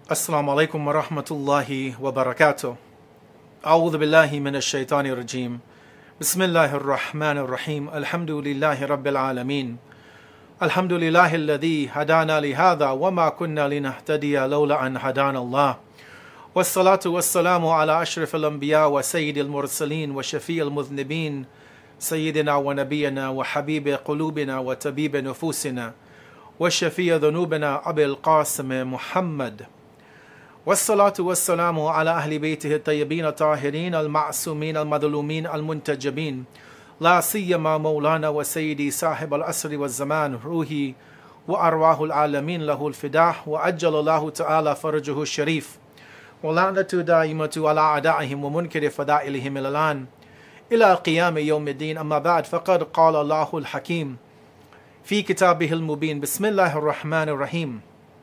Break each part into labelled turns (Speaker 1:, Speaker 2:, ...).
Speaker 1: السلام عليكم ورحمة الله وبركاته. أعوذ بالله من الشيطان الرجيم. بسم الله الرحمن الرحيم. الحمد لله رب العالمين. الحمد لله الذي هدانا لهذا وما كنا لنهتدي لولا أن هدانا الله. والصلاة والسلام على أشرف الأنبياء وسيد المرسلين وشفيع المذنبين سيدنا ونبينا وحبيب قلوبنا وطبيب نفوسنا وشفيع ذنوبنا أبي القاسم محمد. والصلاة والسلام على أهل بيته الطيبين الطاهرين المعصومين المظلومين المنتجبين، لا سيما مولانا وسيدي صاحب العصر والزمان روحي وأرواح العالمين له الفداء، وأجل الله تعالى فرجه الشريف، ولعنة دائمة على أعدائهم ومنكر فضائلهم الآن إلى قيام يوم الدين. أما بعد، فقد قال الله الحكيم في كتابه المبين: بسم الله الرحمن الرحيم.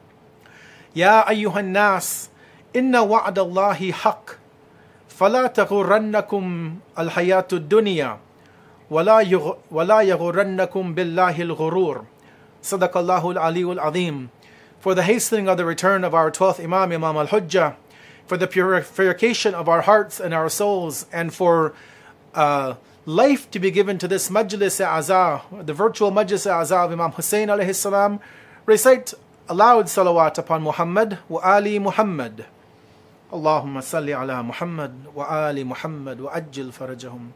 Speaker 1: يا أيها الناس إن وعد الله حق فلا تغرنكم الحياة الدنيا ولا يغرنكم بالله الغرور. صدق الله العلي العظيم. For the hastening of the return of our 12th Imam, Imam al-Hujjah, for the purification of our hearts and our souls, and for life to be given to this Majlis A'za, the virtual Majlis A'za of Imam Hussein alayhi salam, recite aloud salawat upon Muhammad wa ali Muhammad. Allahumma salli ala Muhammad wa ali Muhammad wa ajil farajahum.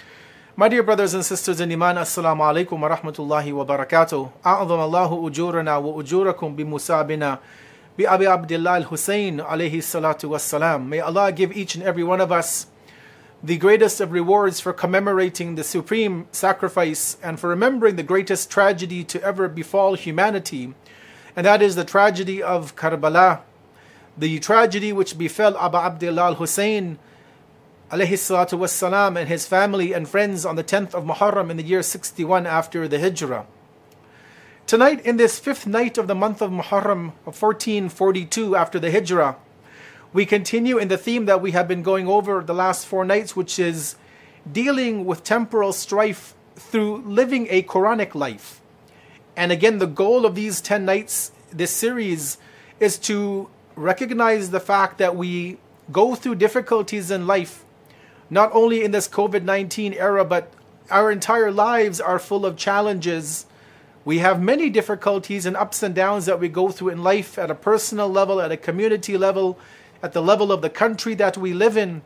Speaker 1: My dear brothers and sisters in Iman, Assalamu alaikum wa rahmatullahi wa barakatuh. A'adham Allahu ujurana wa ujurakum bi musabina bi Abi Abdullah al-Hussein alayhi salatu wassalam. May Allah give each and every one of us the greatest of rewards for commemorating the supreme sacrifice and for remembering the greatest tragedy to ever befall humanity, and that is the tragedy of Karbala, the tragedy which befell Abu Abdullah al-Hussein alayhi salatu wassalam and his family and friends on the 10th of Muharram in the year 61 after the Hijrah. Tonight, in this fifth night of the month of Muharram of 1442 after the Hijrah, we continue in the theme that we have been going over the last 4 nights, which is dealing with temporal strife through living a Quranic life. And again, the goal of these 10 nights, this series, is to recognize the fact that we go through difficulties in life, not only in this COVID-19 era, but our entire lives are full of challenges. We have many difficulties and ups and downs that we go through in life at a personal level, at a community level, at the level of the country that we live in.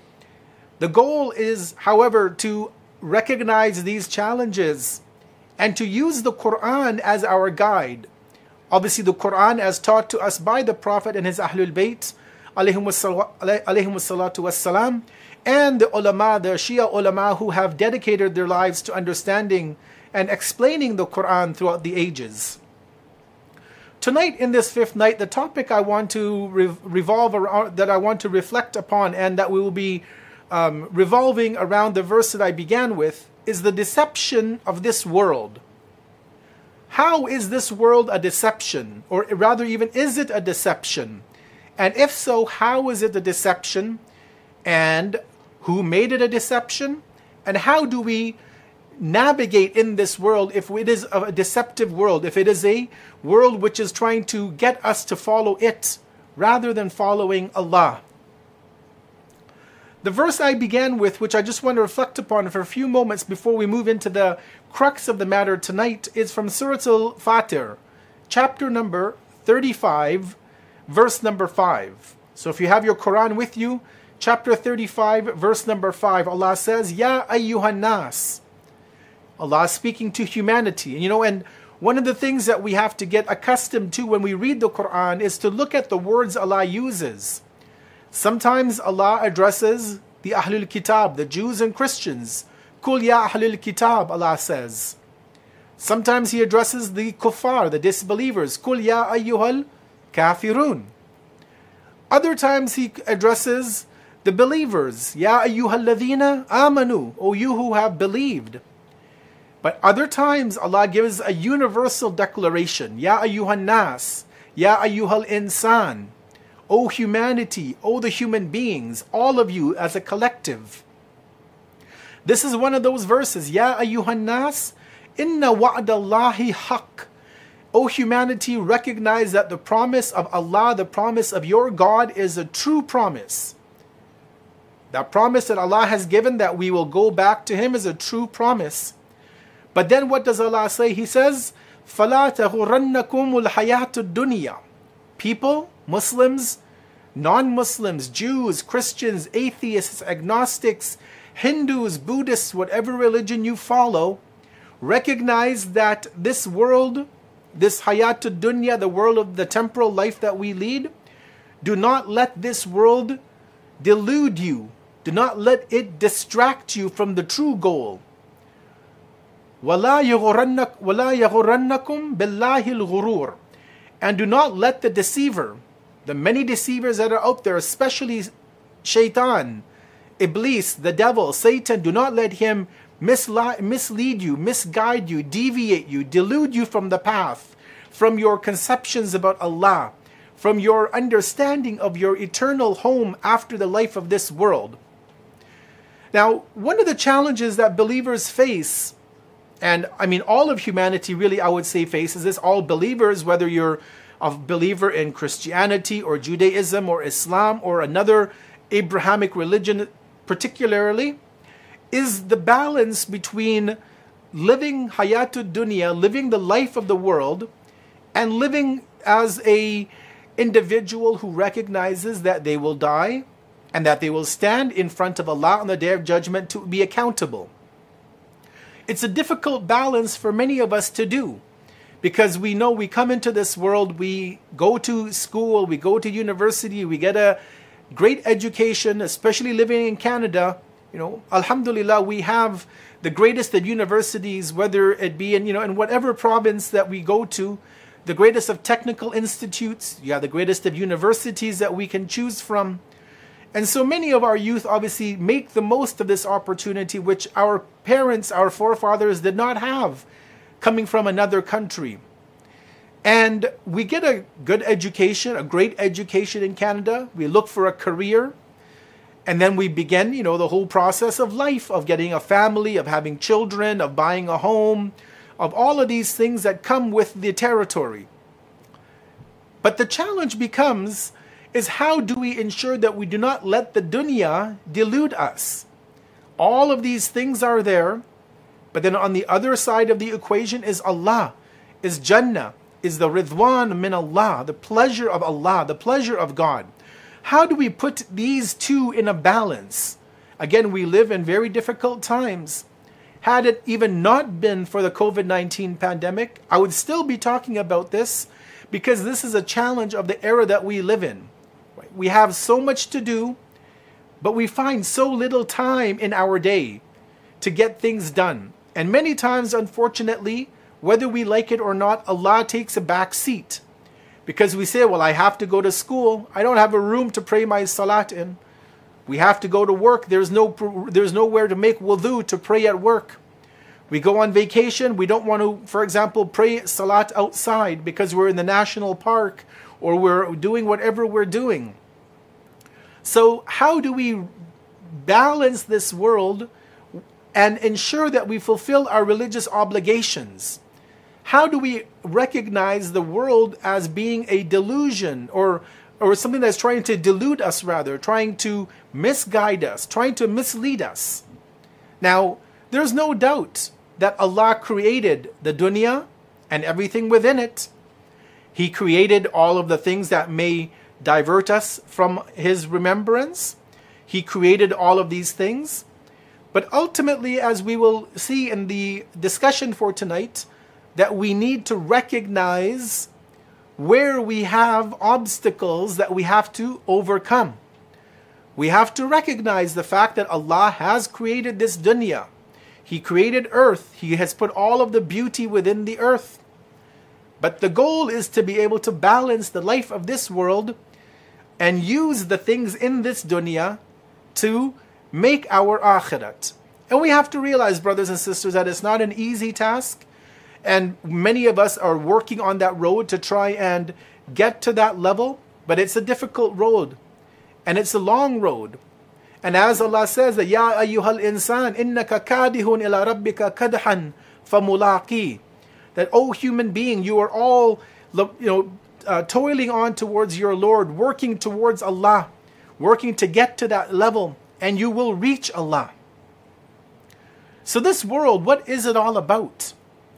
Speaker 1: The goal is, however, to recognize these challenges and to use the Quran as our guide. Obviously, the Quran as taught to us by the Prophet and his Ahlul Bayt, alayhimus salatu wassalam, and the ulama, the Shia ulama, who have dedicated their lives to understanding and explaining the Quran throughout the ages. Tonight, in this fifth night, the topic I want to revolve around, that I want to reflect upon, and that we will be revolving around the verse that I began with, is the deception of this world. How is this world a deception? Or rather, even, is it a deception? And if so, how is it a deception? And who made it a deception? And how do we navigate in this world if it is a deceptive world, if it is a world which is trying to get us to follow it rather than following Allah? The verse I began with, which I just want to reflect upon for a few moments before we move into the crux of the matter tonight, is from Surah Al-Fatir, chapter number 35, verse number 5. So if you have your Quran with you, chapter 35, verse number 5, Allah says, Ya ayyuhan nas. Allah is speaking to humanity. And one of the things that we have to get accustomed to when we read the Quran is to look at the words Allah uses. Sometimes Allah addresses the Ahlul Kitab, the Jews and Christians. Kul ya Ahlul Kitab, Allah says. Sometimes He addresses the Kuffar, the disbelievers. Kul ya ayyuhal kafirun. Other times He addresses the believers. Ya ayyuhal ladhina amanu, O you who have believed. But other times Allah gives a universal declaration. Ya ayyuhan nas, ya ayyuhal insan. O humanity, O the human beings, all of you as a collective. This is one of those verses. Ya ayyuhan nas, inna wa'dallahi haqq. O humanity, recognize that the promise of Allah, the promise of your God, is a true promise. That promise that Allah has given, that we will go back to Him, is a true promise. But then what does Allah say? He says, فَلَا تَغُرَّنَّكُمُ الْحَيَاةُ الدُّنْيَا. People, Muslims, non-Muslims, Jews, Christians, atheists, agnostics, Hindus, Buddhists, whatever religion you follow, recognize that this world, this hayatud dunya, the world of the temporal life that we lead, do not let this world delude you. Do not let it distract you from the true goal. وَلَا يَغُرَّنَّكُمْ بِاللَّهِ الْغُرُورِ. And do not let the deceiver, the many deceivers that are out there, especially Shaitan, Iblis, the devil, Satan, do not let him mislead you, misguide you, deviate you, delude you from the path, from your conceptions about Allah, from your understanding of your eternal home after the life of this world. Now, one of the challenges that believers face, and I mean all of humanity really, I would say, faces this, all believers, whether you're a believer in Christianity or Judaism or Islam or another Abrahamic religion particularly, is the balance between living hayatud dunya, living the life of the world, and living as a individual who recognizes that they will die and that they will stand in front of Allah on the Day of Judgment to be accountable. It's a difficult balance for many of us to do, because we know we come into this world, we go to school, we go to university, we get a great education, especially living in Canada. You know, alhamdulillah, we have the greatest of universities, whether it be in, in whatever province that we go to, the greatest of technical institutes, the greatest of universities that we can choose from. And so many of our youth obviously make the most of this opportunity, which our parents, our forefathers did not have, coming from another country. And we get a good education, a great education in Canada. We look for a career. And then we begin, the whole process of life, of getting a family, of having children, of buying a home, of all of these things that come with the territory. But the challenge becomes, is how do we ensure that we do not let the dunya delude us? All of these things are there, but then on the other side of the equation is Allah, is Jannah, is the Ridwan min Allah, the pleasure of Allah, the pleasure of God. How do we put these two in a balance? Again, we live in very difficult times. Had it even not been for the COVID-19 pandemic, I would still be talking about this, because this is a challenge of the era that we live in. We have so much to do, but we find so little time in our day to get things done. And many times, unfortunately, whether we like it or not, Allah takes a back seat. Because we say, well, I have to go to school. I don't have a room to pray my salat in. We have to go to work. There's nowhere to make wudu to pray at work. We go on vacation. We don't want to, for example, pray salat outside because we're in the national park or we're doing whatever we're doing. So how do we balance this world and ensure that we fulfill our religious obligations? How do we recognize the world as being a delusion or something that's trying to delude us, rather, trying to misguide us, trying to mislead us? Now, there's no doubt that Allah created the dunya and everything within it. He created all of the things that may divert us from His remembrance. He created all of these things. But ultimately, as we will see in the discussion for tonight, that we need to recognize where we have obstacles that we have to overcome. We have to recognize the fact that Allah has created this dunya. He created earth. He has put all of the beauty within the earth. But the goal is to be able to balance the life of this world and use the things in this dunya to make our akhirat. And we have to realize, brothers and sisters, that it's not an easy task. And many of us are working on that road to try and get to that level. But it's a difficult road. And it's a long road. And as Allah says, Ya ayyuhal insan, innaka kadihun ila rabbika kadhan famulaqi. that, oh human being, you are all toiling on towards your Lord, working towards Allah, working to get to that level, and you will reach Allah. So this world, what is it all about?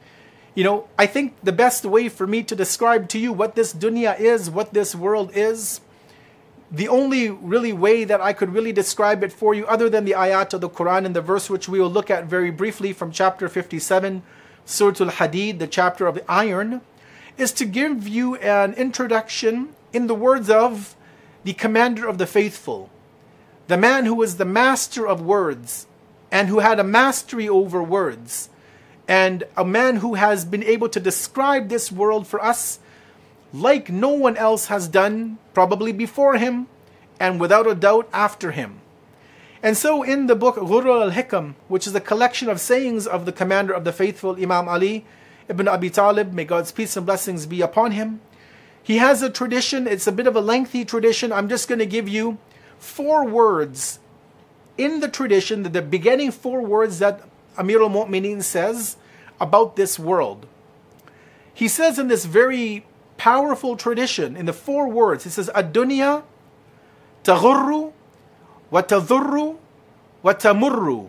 Speaker 1: I think the best way for me to describe to you what this dunya is, what this world is, the only really way that I could really describe it for you, other than the ayat of the Quran and the verse which we will look at very briefly from chapter 57, Surah Al-Hadid, the chapter of the iron, is to give you an introduction in the words of the commander of the faithful, the man who was the master of words and who had a mastery over words, and a man who has been able to describe this world for us like no one else has done, probably before him, and without a doubt after him. And so in the book Ghurur al-Hikam, which is a collection of sayings of the commander of the faithful, Imam Ali ibn Abi Talib, may God's peace and blessings be upon him, he has a tradition. It's a bit of a lengthy tradition. I'm just going to give you 4 words in the tradition, the beginning 4 words that Amir al-Mu'mineen says about this world. He says in this very powerful tradition, in the 4 words, he says, Ad-dunya taghurru wa tadhurru wa tamurru.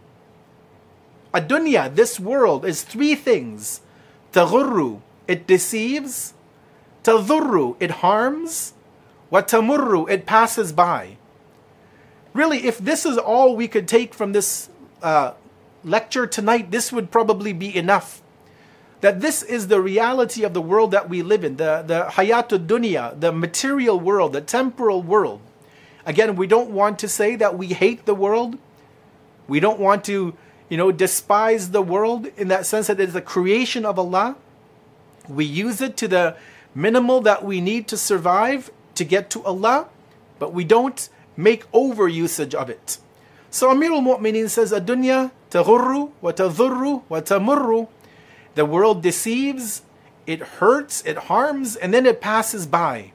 Speaker 1: Ad-dunya, this world, is 3 things. Taghurru, it deceives. Tadhurru, it harms. Wa tamurru, it passes by. Really, if this is all we could take from this lecture tonight, this would probably be enough. That this is the reality of the world that we live in, the hayatud dunya, the material world, the temporal world. Again, we don't want to say that we hate the world. We don't want to, despise the world in that sense that it is a creation of Allah. We use it to the minimal that we need to survive to get to Allah, but we don't make over usage of it. So Amir al-Mu'mineen says, Ad-dunya taghurru wa tadhurru wa tamurru. The world deceives, it hurts, it harms, and then it passes by.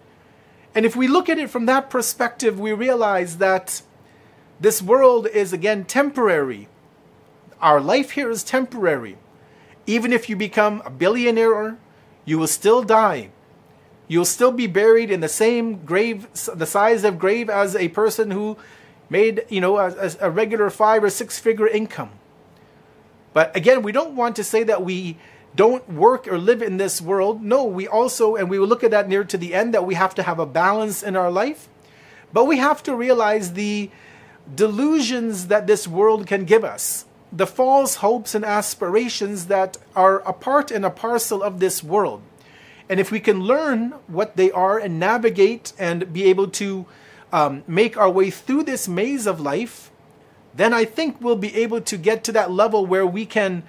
Speaker 1: And if we look at it from that perspective, we realize that this world is again temporary. Our life here is temporary. Even if you become a billionaire, you will still die. You'll still be buried in the same grave, the size of grave as a person who made, a regular 5 or 6 figure income. But again, we don't want to say that we don't work or live in this world. No, we also, and we will look at that near to the end, that we have to have a balance in our life. But we have to realize the delusions that this world can give us, the false hopes and aspirations that are a part and a parcel of this world. And if we can learn what they are and navigate and be able to make our way through this maze of life, then I think we'll be able to get to that level where we can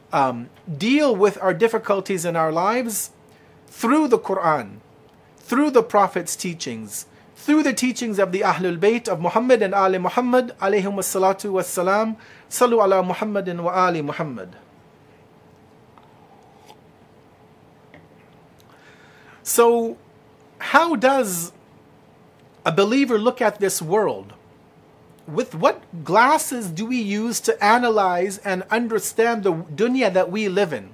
Speaker 1: deal with our difficulties in our lives through the Quran, through the Prophet's teachings, through the teachings of the Ahlul Bayt of Muhammad and Ali Muhammad, alayhim wassalatu wassalam, salu ala Muhammadin wa ali Muhammad. So, how does a believer look at this world? With what glasses do we use to analyze and understand the dunya that we live in?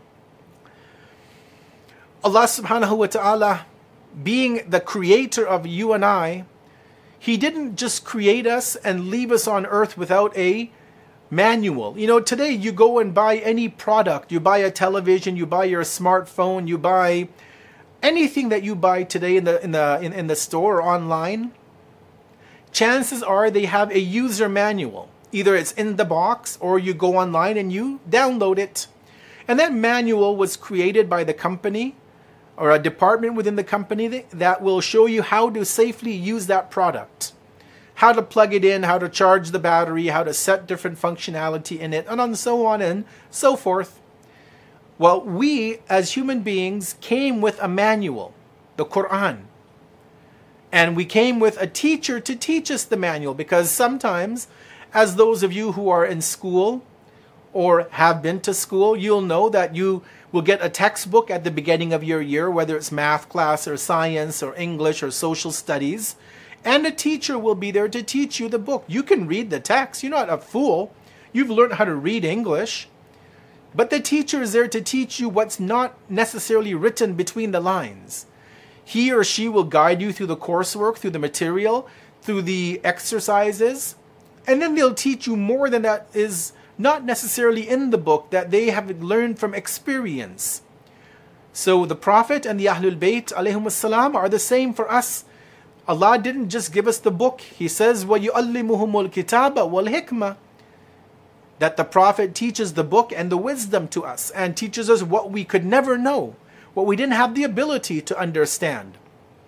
Speaker 1: Allah subhanahu wa ta'ala, being the creator of you and I, He didn't just create us and leave us on earth without a manual. Today you go and buy any product. You buy a television, you buy your smartphone, you buy anything that you buy today in the store or online. Chances are they have a user manual. Either it's in the box or you go online and you download it. And that manual was created by the company or a department within the company that will show you how to safely use that product. How to plug it in, how to charge the battery, how to set different functionality in it, and so on and so forth. Well, we as human beings came with a manual, the Quran. And we came with a teacher to teach us the manual, because sometimes, as those of you who are in school or have been to school, you'll know that you will get a textbook at the beginning of your year, whether it's math class or science or English or social studies, and a teacher will be there to teach you the book. You can read the text. You're not a fool. You've learned how to read English. But the teacher is there to teach you what's not necessarily written between the lines. He or she will guide you through the coursework, through the material, through the exercises, and then they'll teach you more than that is not necessarily in the book, that they have learned from experience. So the Prophet and the Ahlul Bayt alayhim salam are the same for us. Allah didn't just give us the book. He says, وَيُعَلِّمُهُمُ الْكِتَابَ وَالْحِكْمَةِ, that the Prophet teaches the book and the wisdom to us and teaches us what we could never know, what we didn't have the ability to understand.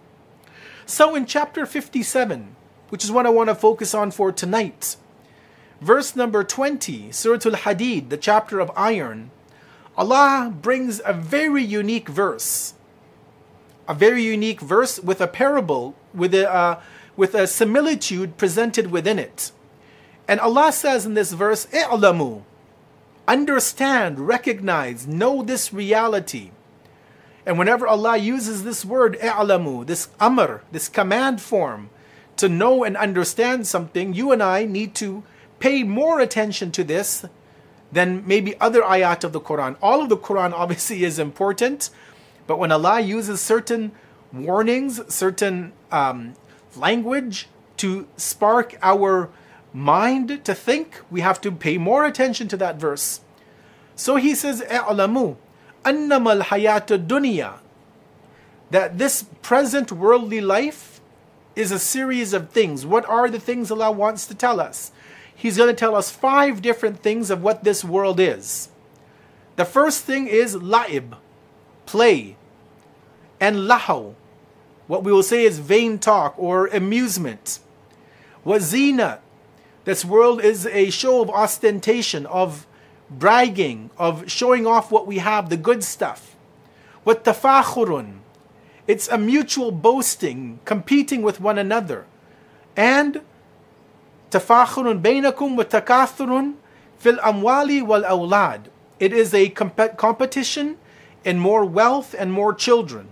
Speaker 1: So in chapter 57, which is what I want to focus on for tonight, verse number 20, Surah Al-Hadid, the chapter of iron, Allah brings a very unique verse. A very unique verse with a parable, with a similitude presented within it. And Allah says in this verse, "I'lamu," understand, recognize, know this reality. And whenever Allah uses this word, "I'lamu," this amr, this command form, to know and understand something, you and I need to pay more attention to this than maybe other ayat of the Quran. All of the Quran obviously is important, but when Allah uses certain warnings, certain language to spark our mind to think, we have to pay more attention to that verse. So he says, "I'lamu annama al-hayat ad-dunya," that this present worldly life is a series of things. What are the things Allah wants to tell us? He's going to tell us 5 different things of what this world is. The first thing is la'ib, play, and lahaw, what we will say is vain talk or amusement. Wazina, this world is a show of ostentation, of bragging, of showing off what we have, the good stuff. Wattafakhurun, it's a mutual boasting, competing with one another. And tafakhurun bainakum wa takathurun fil amwali wal awlad, it is a competition in more wealth and more children.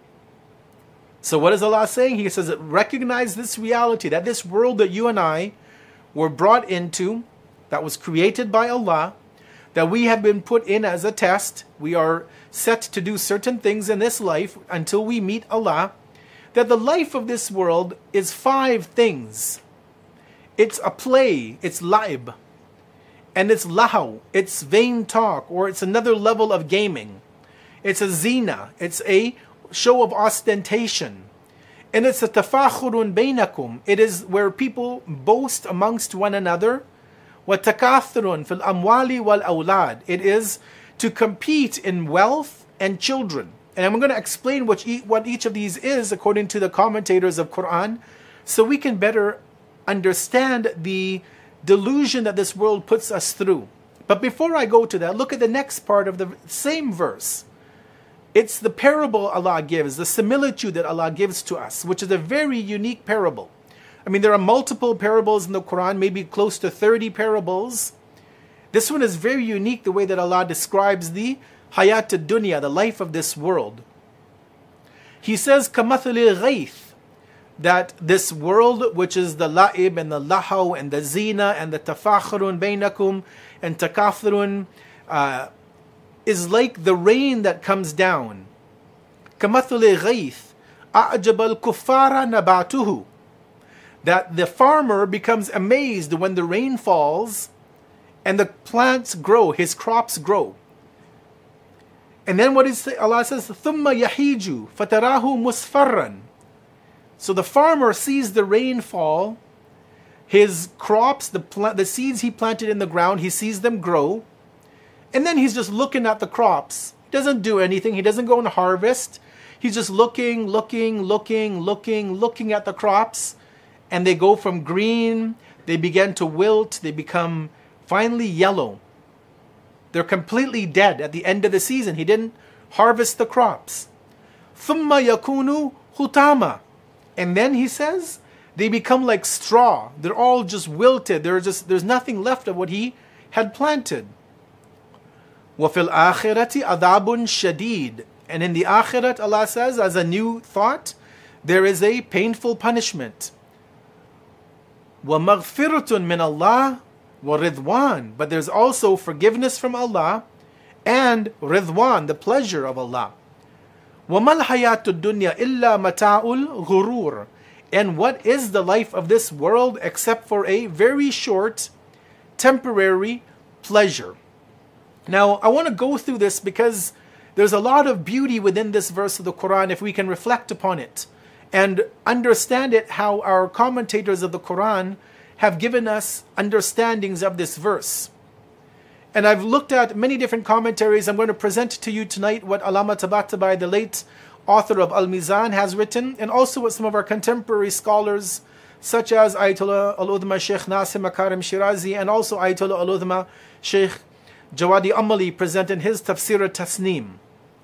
Speaker 1: So what is Allah saying? He says, recognize this reality, that this world that you and I were brought into, that was created by Allah, that we have been put in as a test, we are set to do certain things in this life until we meet Allah, that the life of this world is 5 things. It's a play, it's laib, and it's lahaw, it's vain talk, or it's another level of gaming. It's a zina, it's a show of ostentation. And it's a tafakhurun bainakum, it is where people boast amongst one another. Wa takathurun fil amwali wal awlad, it is to compete in wealth and children. And I'm going to explain what each of these is according to the commentators of Quran, so we can better understand the delusion that this world puts us through. But before I go to that, look at the next part of the same verse. It's the parable Allah gives, the similitude that Allah gives to us, which is a very unique parable. I mean, there are multiple parables in the Quran, maybe close to 30 parables. This one is very unique, the way that Allah describes the hayat ad-dunya, the life of this world. He says, كَمَثَلِ الْغَيْثِ, that this world, which is the la'ib and the lahaw and the zina and the tafakhurun bainakum and takathurun, is like the rain that comes down. كَمَثَلِ الْغَيْثِ أَعْجَبَ الْكُفَّارَ نَبَاتُهُ, that the farmer becomes amazed when the rain falls and the plants grow, his crops grow. And then what is Allah says, ثُمَّ يَحِيجُ فَتَرَاهُ مُصْفَرًّا. So the farmer sees the rain fall, his crops, the seeds he planted in the ground, he sees them grow, and then he's just looking at the crops. He doesn't do anything, he doesn't go and harvest. He's just looking at the crops, and they go from green, they begin to wilt, they become finally yellow. They're completely dead at the end of the season. He didn't harvest the crops. ثُمَّ يَكُونُ hutama. And then he says, they become like straw. They're all just wilted. There's nothing left of what he had planted. وَفِي الْآخِرَةِ عَذَابٌ شَدِيدٌ. And in the akhirat, Allah says, as a new thought, there is a painful punishment. وَمَغْفِرَةٌ مِّنَ اللَّهِ وَرِضْوَانٌ. But there's also forgiveness from Allah and ridwan, the pleasure of Allah. وَمَا الْحَيَاةُ الدُّنْيَا إِلَّا مَتَاعُ الْغُرُورِ. And what is the life of this world except for a very short, temporary pleasure? Now, I want to go through this because there's a lot of beauty within this verse of the Quran if we can reflect upon it and understand it, how our commentators of the Quran have given us understandings of this verse. And I've looked at many different commentaries. I'm going to present to you tonight what Allama Tabatabai, the late author of Al-Mizan, has written, and also what some of our contemporary scholars, such as Ayatollah Al-Udhma Sheikh Nasir Makarim Shirazi, and also Ayatollah Al-Udhma Sheikh Jawadi Amali, present in his Tafsir al-Tasneem.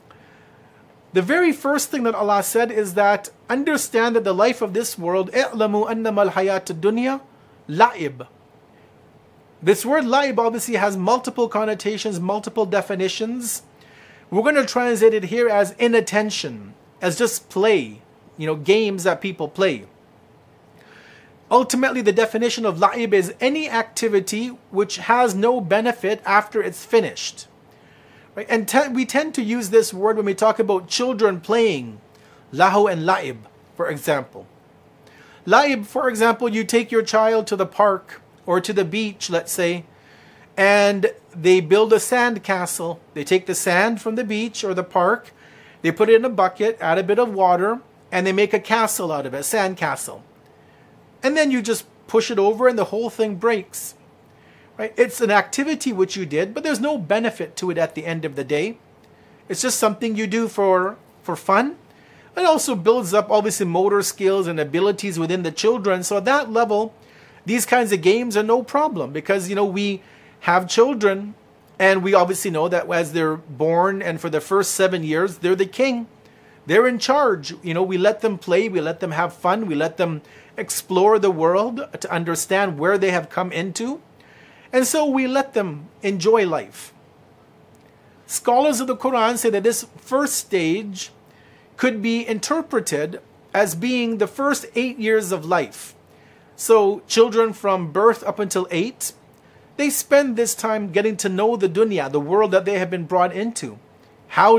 Speaker 1: The very first thing that Allah said is that understand that the life of this world, اعلموا أنما الحياة الدنيا لعب. This word la'ib obviously has multiple connotations, multiple definitions. We're going to translate it here as inattention, as just play, games that people play. Ultimately, the definition of la'ib is any activity which has no benefit after it's finished. Right? And we tend to use this word when we talk about children playing, lahu and la'ib, for example. La'ib, for example, you take your child to the park or to the beach, let's say, and they build a sand castle. They take the sand from the beach or the park, they put it in a bucket, add a bit of water, and they make a castle out of it, a sand castle. And then you just push it over and the whole thing breaks. Right? It's an activity which you did, but there's no benefit to it at the end of the day. It's just something you do for fun. It also builds up obviously motor skills and abilities within the children. So at that level, these kinds of games are no problem because, we have children and we obviously know that as they're born and for the first 7 years, they're the king. They're in charge. We let them play, we let them have fun, we let them explore the world to understand where they have come into. And so we let them enjoy life. Scholars of the Quran say that this first stage could be interpreted as being the first 8 years of life. So children from birth up until 8, they spend this time getting to know the dunya, the world that they have been brought into. How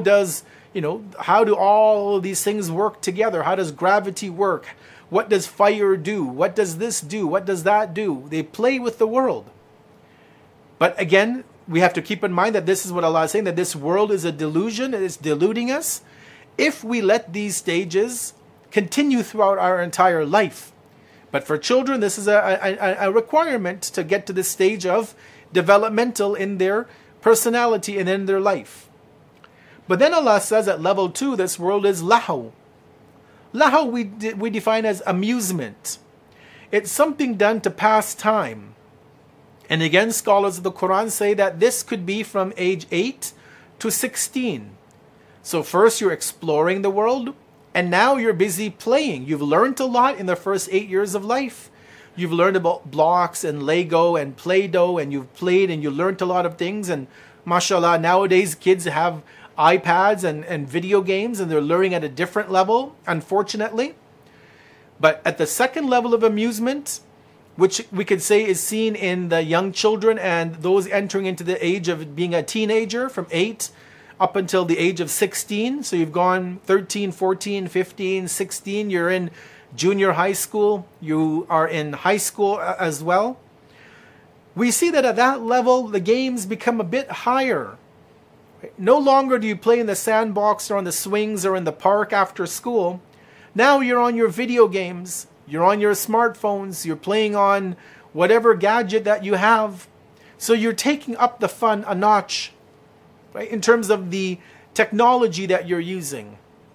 Speaker 1: do all these things work together? How does gravity work? What does fire do? What does this do? What does that do? They play with the world. But again, we have to keep in mind that this is what Allah is saying, that this world is a delusion, it is deluding us if we let these stages continue throughout our entire life. But for children, this is a requirement to get to this stage of developmental in their personality and in their life. But then Allah says at level 2, this world is lahu. Lahu we define as amusement. It's something done to pass time. And again, scholars of the Quran say that this could be from age 8 to 16. So first you're exploring the world, and now you're busy playing. You've learned a lot in the first 8 years of life. You've learned about blocks and Lego and Play-Doh, and you've played and you learned a lot of things. And mashallah, nowadays kids have iPads and video games, and they're learning at a different level, unfortunately. But at the second level of amusement, which we could say is seen in the young children and those entering into the age of being a teenager from 8 up until the age of 16. So you've gone 13, 14, 15, 16. You're in junior high school. You are in high school as well. We see that at that level, the games become a bit higher. No longer do you play in the sandbox or on the swings or in the park after school. Now you're on your video games. You're on your smartphones. You're playing on whatever gadget that you have. So you're taking up the fun a notch, right, in terms of the technology that you're using.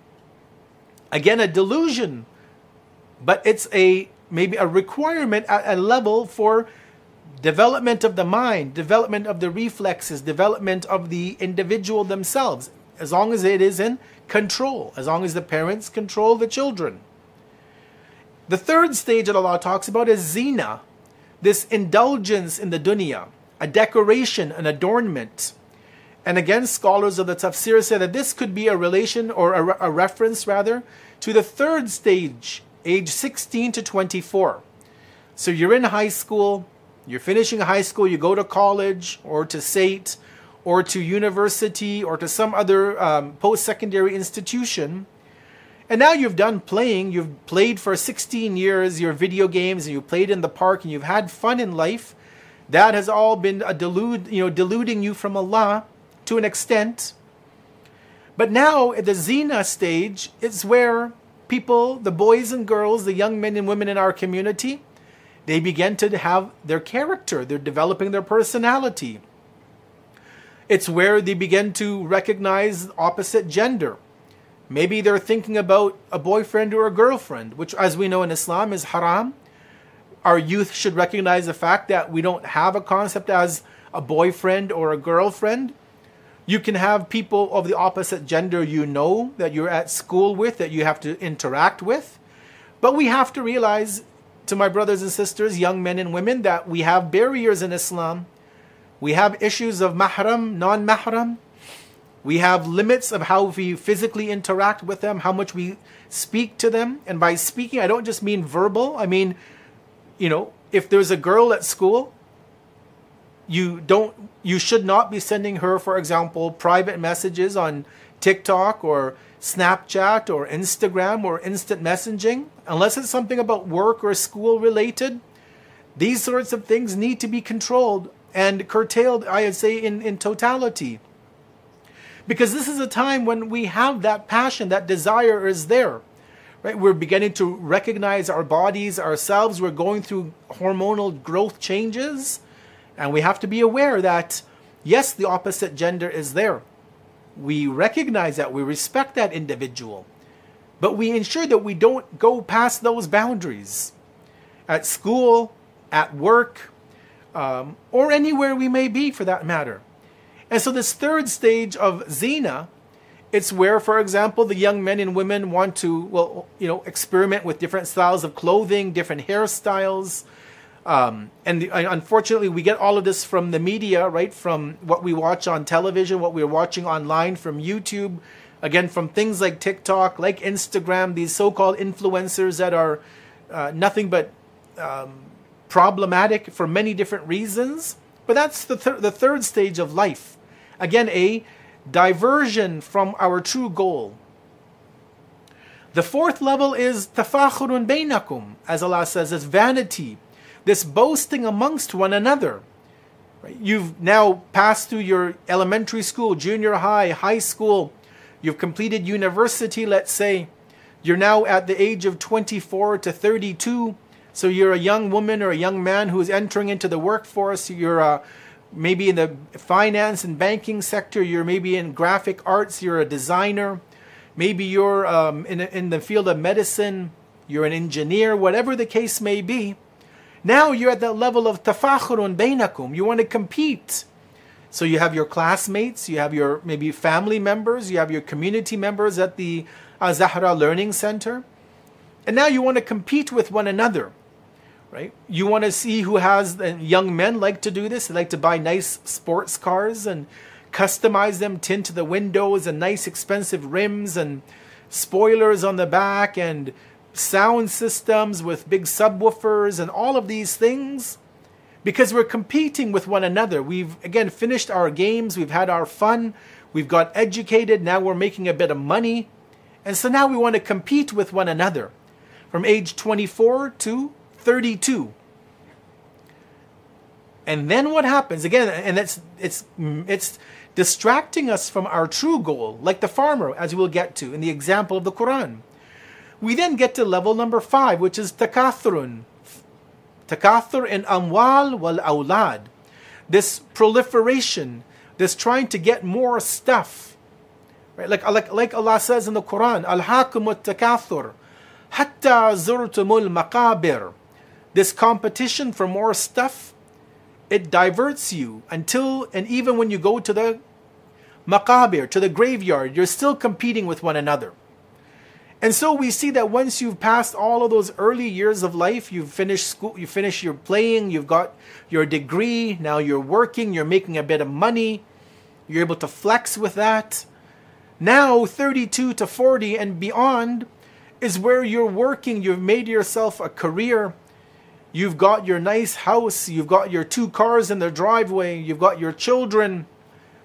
Speaker 1: Again, a delusion, but it's maybe a requirement at a level for development of the mind, development of the reflexes, development of the individual themselves, as long as it is in control, as long as the parents control the children. The third stage that Allah talks about is zina, this indulgence in the dunya, a decoration, an adornment. And again, scholars of the tafsir say that this could be a relation or a reference rather to the third stage, age 16 to 24. So you're in high school, you're finishing high school, you go to college or to SAIT or to university or to some other post-secondary institution, and now you've done playing, you've played for 16 years your video games, and you played in the park, and you've had fun in life. That has all been deluding you from Allah to an extent. But now at the zina stage, it's where people, the boys and girls, the young men and women in our community, they begin to have their character. They're developing their personality. It's where they begin to recognize opposite gender. Maybe they're thinking about a boyfriend or a girlfriend, which, as we know in Islam, is haram. Our youth should recognize the fact that we don't have a concept as a boyfriend or a girlfriend. You can have people of the opposite gender that you're at school with, that you have to interact with. But we have to realize, to my brothers and sisters, young men and women, that we have barriers in Islam. We have issues of mahram, non-mahram. We have limits of how we physically interact with them, how much we speak to them. And by speaking, I don't just mean verbal. I mean, if there's a girl at school, you should not be sending her, for example, private messages on TikTok or Snapchat or Instagram or instant messaging, unless it's something about work or school related. These sorts of things need to be controlled and curtailed, I would say, in totality. Because this is a time when we have that passion, that desire is there. Right? We're beginning to recognize our bodies, ourselves. We're going through hormonal growth changes. And we have to be aware that, yes, the opposite gender is there. We recognize that. We respect that individual. But we ensure that we don't go past those boundaries. At school, at work, or anywhere we may be for that matter. And so this third stage of zina, it's where, for example, the young men and women want to, experiment with different styles of clothing, different hairstyles. Unfortunately, we get all of this from the media, right? From what we watch on television, what we're watching online, from YouTube, again, from things like TikTok, like Instagram, these so-called influencers that are nothing but problematic for many different reasons. But that's the third stage of life. Again, a diversion from our true goal. The fourth level is tafakhurun bainakum, as Allah says, it's vanity, this boasting amongst one another. Right? You've now passed through your elementary school, junior high, high school. You've completed university, let's say. You're now at the age of 24 to 32. So you're a young woman or a young man who is entering into the workforce. You're maybe in the finance and banking sector. You're maybe in graphic arts. You're a designer. Maybe you're in the field of medicine. You're an engineer, whatever the case may be. Now you're at that level of tafakhurun bainakum. You want to compete. So you have your classmates, you have your maybe family members, you have your community members at the Zahra Learning Center. And now you want to compete with one another. Right? You want to see who has, and young men like to do this. They like to buy nice sports cars and customize them, tint the windows and nice expensive rims and spoilers on the back and sound systems with big subwoofers and all of these things, because we're competing with one another. We've, again, finished our games. We've had our fun. We've got educated. Now we're making a bit of money. And so now we want to compete with one another from age 24 to 32. And then what happens? Again, and it's distracting us from our true goal, like the farmer, as we'll get to in the example of the Quran. We then get to level number 5, which is takathurun. Takathur in amwal wal awlad. This proliferation, this trying to get more stuff. Right? Like Allah says in the Quran, Alhaakumut takathur hatta zurtumul maqabir. This competition for more stuff, it diverts you until, and even when you go to the maqabir, to the graveyard, you're still competing with one another. And so we see that once you've passed all of those early years of life, you've finished school, you finish your playing, you've got your degree, now you're working, you're making a bit of money, you're able to flex with that. Now 32 to 40 and beyond is where you're working, you've made yourself a career, you've got your nice house, you've got your 2 cars in the driveway, you've got your children,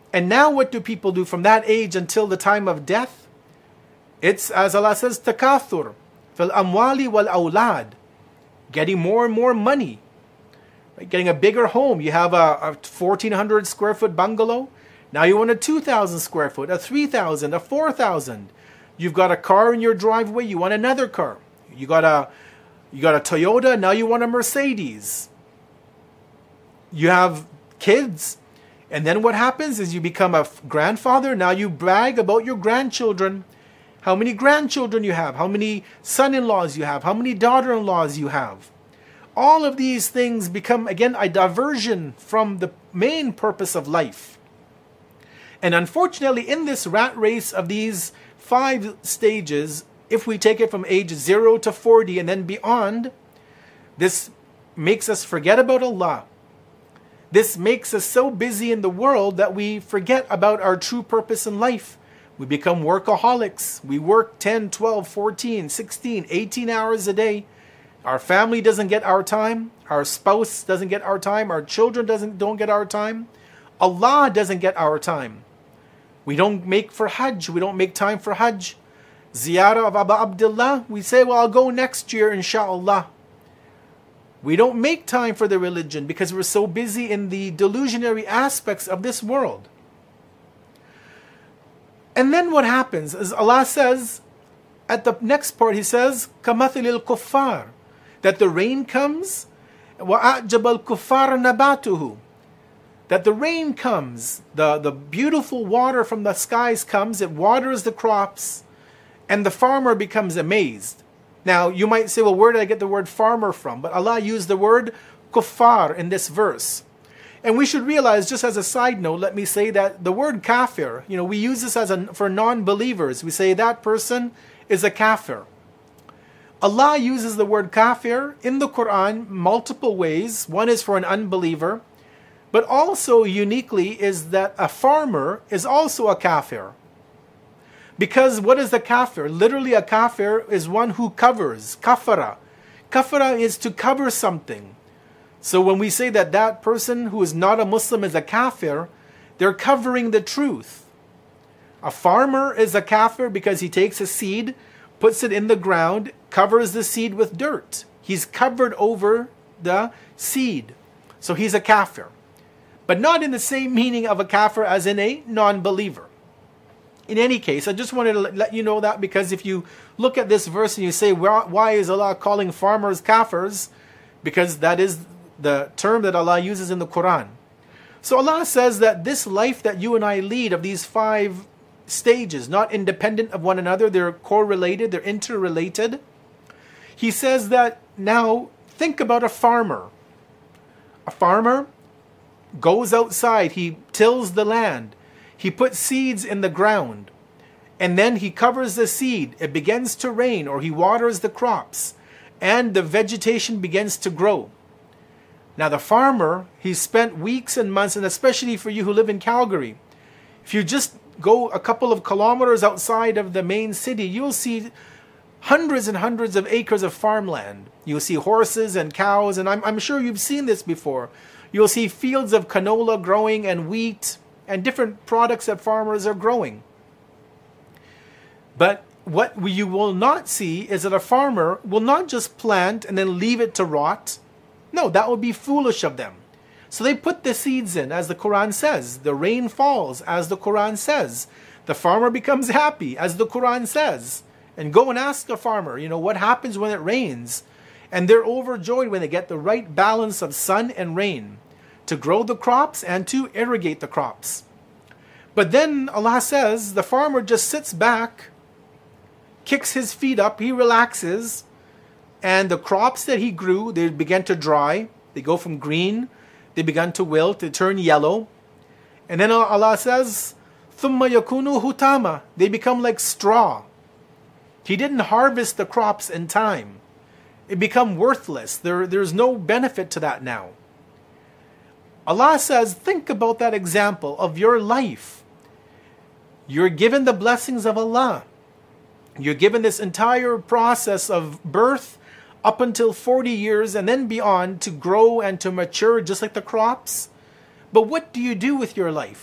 Speaker 1: And now what do people do from that age until the time of death? It's, as Allah says, takathur fil amwali wal awlad, getting more and more money, right? Getting a bigger home. You have a 1,400 square foot bungalow. Now you want a 2,000 square foot, a 3,000, a 4,000. You've got a car in your driveway. You want another car. You got a Toyota. Now you want a Mercedes. You have kids. And then what happens is you become a grandfather. Now you brag about your grandchildren. How many grandchildren you have. How many son-in-laws you have. How many daughter-in-laws you have. All of these things become, again, a diversion from the main purpose of life. And unfortunately, in this rat race of these 5 stages, if we take it from age 0 to 40 and then beyond, this makes us forget about Allah. This makes us so busy in the world that we forget about our true purpose in life. We become workaholics. We work 10, 12, 14, 16, 18 hours a day. Our family doesn't get our time. Our spouse doesn't get our time. Our children don't get our time. Allah doesn't get our time. We don't make for Hajj. We don't make time for Hajj. Ziyarah of Aba Abdullah, we say, well, I'll go next year, inshallah. We don't make time for the religion because we're so busy in the delusionary aspects of this world. And then what happens is Allah says, at the next part, He says, كَمَثِلِ الْكُفَّارِ, that the rain comes, وَأَعْجَبَ الْكُفَّارَ نَبَاتُهُ, that the rain comes, the beautiful water from the skies comes, it waters the crops, and the farmer becomes amazed. Now, you might say, well, where did I get the word farmer from? But Allah used the word kuffar in this verse. And we should realize, just as a side note, let me say that the word kafir, we use this for non-believers. We say that person is a kafir. Allah uses the word kafir in the Quran multiple ways. One is for an unbeliever, but also uniquely is that a farmer is also a kafir. Because what is the kafir? Literally a kafir is one who covers. Kafara. Kafara is to cover something. So when we say that that person who is not a Muslim is a kafir, they're covering the truth. A farmer is a kafir because he takes a seed, puts it in the ground, covers the seed with dirt. He's covered over the seed. So he's a kafir. But not in the same meaning of a kafir as in a non-believer. In any case, I just wanted to let you know that, because if you look at this verse and you say, why is Allah calling farmers kafirs? Because that is the term that Allah uses in the Quran. So Allah says that this life that you and I lead of these 5 stages, not independent of one another, they're correlated, they're interrelated. He says that now think about a farmer. A farmer goes outside, he tills the land. He puts seeds in the ground, and then he covers the seed. It begins to rain, or he waters the crops, and the vegetation begins to grow. Now the farmer, he spent weeks and months, and especially for you who live in Calgary, if you just go a couple of kilometers outside of the main city, you'll see hundreds and hundreds of acres of farmland. You'll see horses and cows, and I'm sure you've seen this before. You'll see fields of canola growing and wheat, and different products that farmers are growing. But what you will not see is that a farmer will not just plant and then leave it to rot. No, that would be foolish of them. So they put the seeds in, as the Quran says. The rain falls, as the Quran says. The farmer becomes happy, as the Quran says. And go and ask a farmer, what happens when it rains? And they're overjoyed when they get the right balance of sun and rain to grow the crops and to irrigate the crops. But then Allah says the farmer just sits back, kicks his feet up, he relaxes, and the crops that he grew, they begin to dry. They go from green, they begin to wilt, they turn yellow. And then Allah says, ثُمَّ يَكُونُ هُتَامًا, they become like straw. He didn't harvest the crops in time. It become worthless. There's no benefit to that now. Allah says, think about that example of your life. You're given the blessings of Allah. You're given this entire process of birth up until 40 years and then beyond to grow and to mature just like the crops. But what do you do with your life?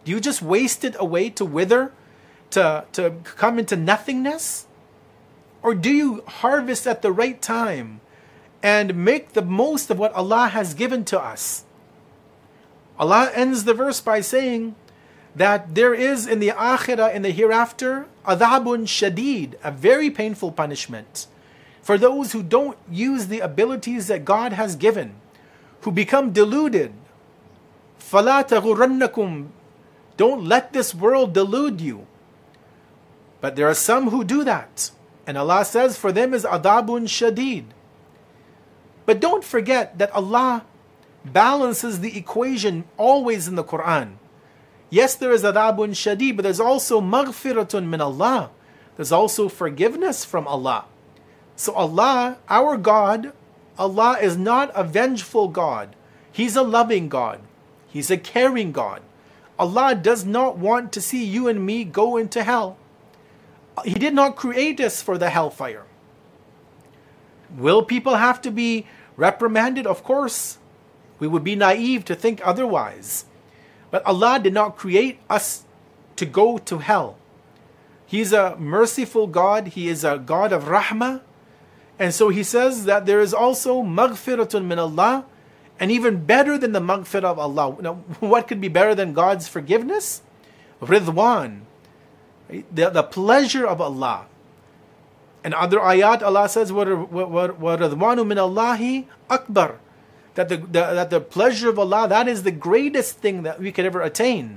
Speaker 1: Do you just waste it away to wither, to come into nothingness? Or do you harvest at the right time and make the most of what Allah has given to us? Allah ends the verse by saying that there is in the akhirah, in the hereafter, adhabun shadid, a very painful punishment for those who don't use the abilities that God has given, who become deluded. فَلَا تَغُرَّنَّكُمْ, don't let this world delude you. But there are some who do that. And Allah says for them is adabun shadid. But don't forget that Allah balances the equation always in the Quran. Yes, there is adabun shadid, but there's also maghfiratun min Allah. There's also forgiveness from Allah. So Allah, our God, Allah is not a vengeful God. He's a loving God. He's a caring God. Allah does not want to see you and me go into hell. He did not create us for the hellfire. Will people have to be reprimanded? Of course. We would be naive to think otherwise. But Allah did not create us to go to hell. He's a merciful God. He is a God of rahmah. And so He says that there is also maghfiratun min Allah, and even better than the maghfirah of Allah. Now, what could be better than God's forgiveness? Ridwan, the pleasure of Allah. And other ayat, Allah says, وَرِضْوَانُ مِنَ اللَّهِ أَكْبَرُ, that the pleasure of Allah, that is the greatest thing that we could ever attain.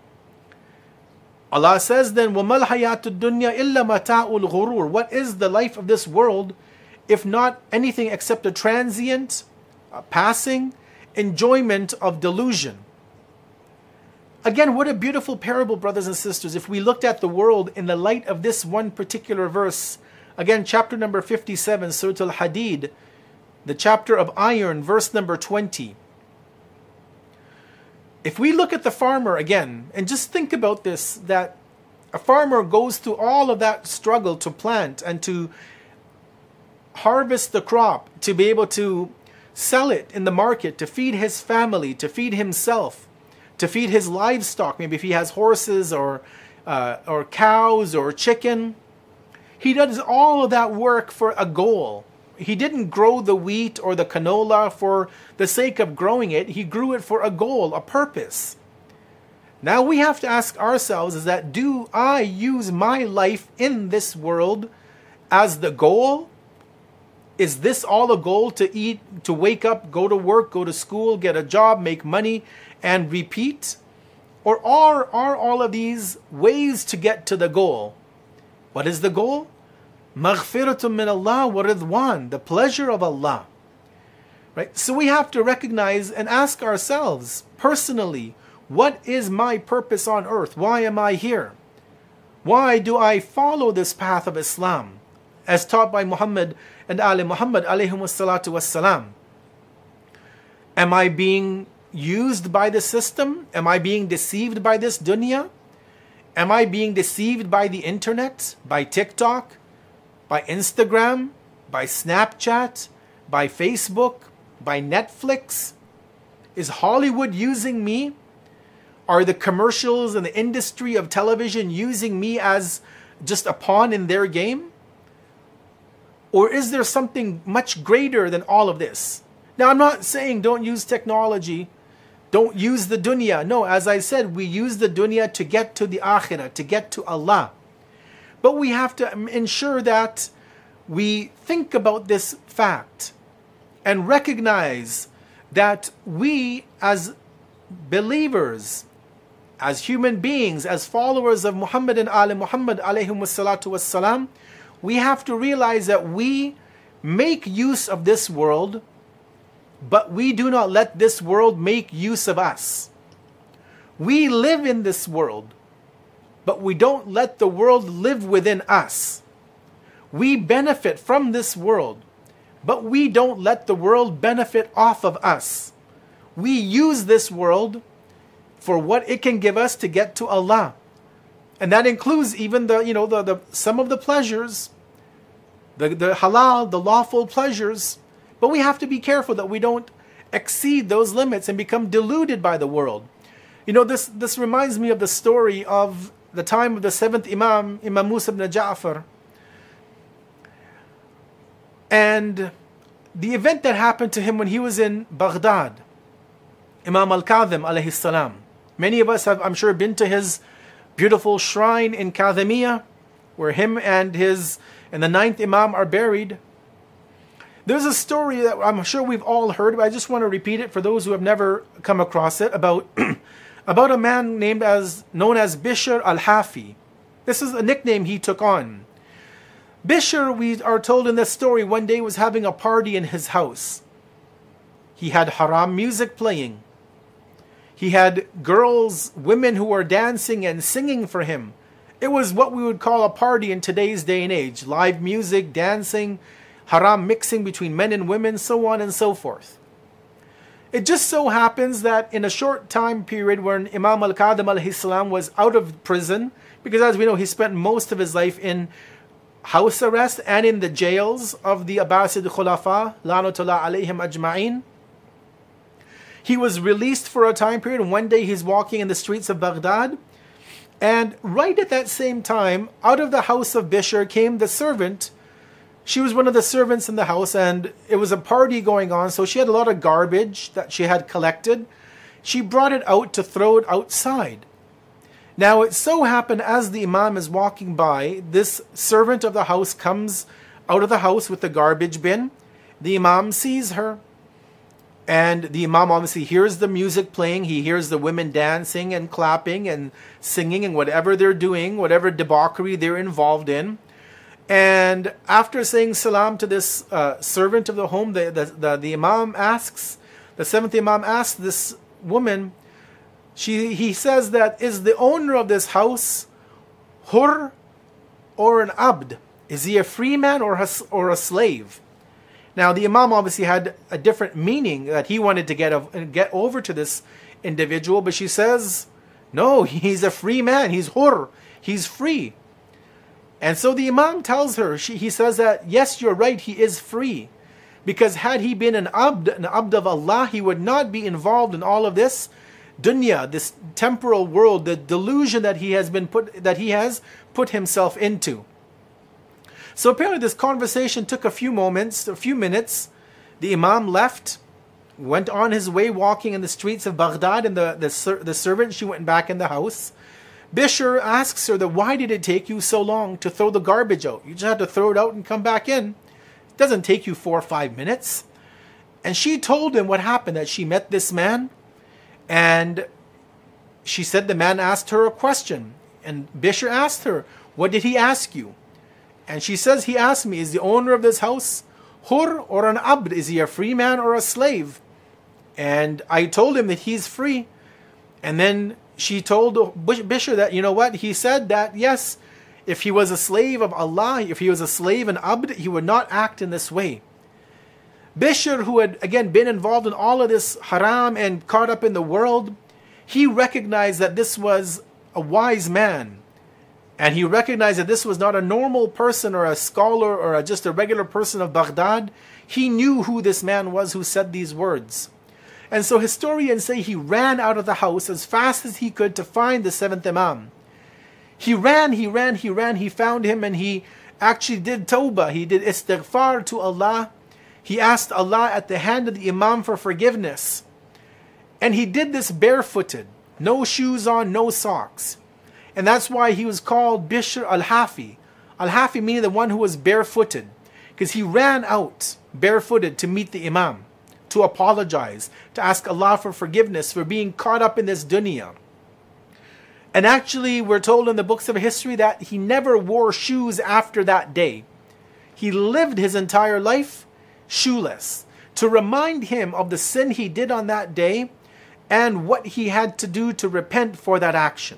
Speaker 1: Allah says then, وَمَا الْحَيَاةُ الدُّنْيَا إِلَّا مَتَاعُ الْغُرُورِ, what is the life of this world if not anything except a transient, passing enjoyment of delusion? Again, what a beautiful parable, brothers and sisters, if we looked at the world in the light of this one particular verse. Again, chapter number 57, Surah Al-Hadid, the chapter of iron, verse number 20. If we look at the farmer again, and just think about this, that a farmer goes through all of that struggle to plant and to harvest the crop, to be able to sell it in the market, to feed his family, to feed himself, to feed his livestock, maybe if he has horses or cows or chicken. He does all of that work for a goal. He didn't grow the wheat or the canola for the sake of growing it. He grew it for a goal, a purpose. Now we have to ask ourselves, is that, do I use my life in this world as the goal? Is this all a goal, to eat, to wake up, go to work, go to school, get a job, make money, and repeat? Or are all of these ways to get to the goal? What is the goal? Maghfiratun min Allah wa ridwan, the pleasure of Allah. Right? So we have to recognize and ask ourselves personally, what is my purpose on earth? Why am I here? Why do I follow this path of Islam as taught by Muhammad and Ali Muhammad alayhimus salatu wassalam? Am I being used by the system? Am I being deceived by this dunya? Am I being deceived by the internet, by TikTok, by Instagram, by Snapchat, by Facebook, by Netflix? Is Hollywood using me? Are the commercials and the industry of television using me as just a pawn in their game? Or is there something much greater than all of this? Now, I'm not saying don't use technology, don't use the dunya. No, as I said, we use the dunya to get to the akhirah, to get to Allah. But we have to ensure that we think about this fact and recognize that we as believers, as human beings, as followers of Muhammad and Ali Muhammad alayhimus salatu wassalam, we have to realize that we make use of this world, but we do not let this world make use of us. We live in this world, but we don't let the world live within us. We benefit from this world, but we don't let the world benefit off of us. We use this world for what it can give us to get to Allah. And that includes even the some of the pleasures, the halal, the lawful pleasures. But we have to be careful that we don't exceed those limits and become deluded by the world. This reminds me of the story of the time of the seventh Imam, Imam Musa ibn Ja'far, and the event that happened to him when he was in Baghdad. Imam al-Kadhim alayhi salam. Many of us have, I'm sure, been to his beautiful shrine in Kadhimiyah, where him and the ninth Imam are buried. There's a story that I'm sure we've all heard, but I just want to repeat it for those who have never come across it, about a man known as Bishr al-Hafi. This is a nickname he took on. Bishr, we are told in this story, one day was having a party in his house. He had haram music playing. He had women who were dancing and singing for him. It was what we would call a party in today's day and age. Live music, dancing, haram mixing between men and women, so on and so forth. It just so happens that in a short time period when Imam al-Kadhim alayhi salam was out of prison, because as we know, he spent most of his life in house arrest and in the jails of the Abbasid Khulafa, Lanatullah alayhim ajma'in. He was released for a time period, and one day he's walking in the streets of Baghdad, and right at that same time, out of the house of Bishr came the servant. She was one of the servants in the house, and it was a party going on, so she had a lot of garbage that she had collected. She brought it out to throw it outside. Now, it so happened as the Imam is walking by, this servant of the house comes out of the house with the garbage bin. The Imam sees her, and the Imam obviously hears the music playing. He hears the women dancing and clapping and singing and whatever they're doing, whatever debauchery they're involved in. And after saying salam to this servant of the home, the Imam asks, the seventh Imam asks this woman, he says that, is the owner of this house hur or an abd? Is he a free man or a slave? Now the Imam obviously had a different meaning that he wanted to get over to this individual, but she says, no, he's a free man, he's hur, he's free. And so the Imam tells her, he says that, yes, you're right, he is free. Because had he been an abd of Allah, he would not be involved in all of this dunya, this temporal world, the delusion that he has put himself into. So apparently this conversation took a few minutes. The Imam left, went on his way walking in the streets of Baghdad, and the servant, she went back in the house. Bishr asks her, why did it take you so long to throw the garbage out? You just had to throw it out and come back in. It doesn't take you 4 or 5 minutes. And she told him what happened, that she met this man, and she said the man asked her a question. And Bishr asked her, what did he ask you? And she says, he asked me, is the owner of this house hur or an abd? Is he a free man or a slave? And I told him that he's free. And then she told Bishr that, you know what? He said that, yes, if he was a slave of Allah, if he was a slave and abd, he would not act in this way. Bishr, who had again been involved in all of this haram and caught up in the world, he recognized that this was a wise man. And he recognized that this was not a normal person or a scholar or just a regular person of Baghdad. He knew who this man was who said these words. And so historians say he ran out of the house as fast as he could to find the seventh Imam. He ran, he found him, and he actually did tawbah. He did istighfar to Allah. He asked Allah at the hand of the Imam for forgiveness. And he did this barefooted, no shoes on, no socks. And that's why he was called Bishr al-Hafi. Al-Hafi meaning the one who was barefooted. Because he ran out barefooted to meet the Imam, to apologize, to ask Allah for forgiveness for being caught up in this dunya. And actually, we're told in the books of history that he never wore shoes after that day. He lived his entire life shoeless, to remind him of the sin he did on that day and what he had to do to repent for that action.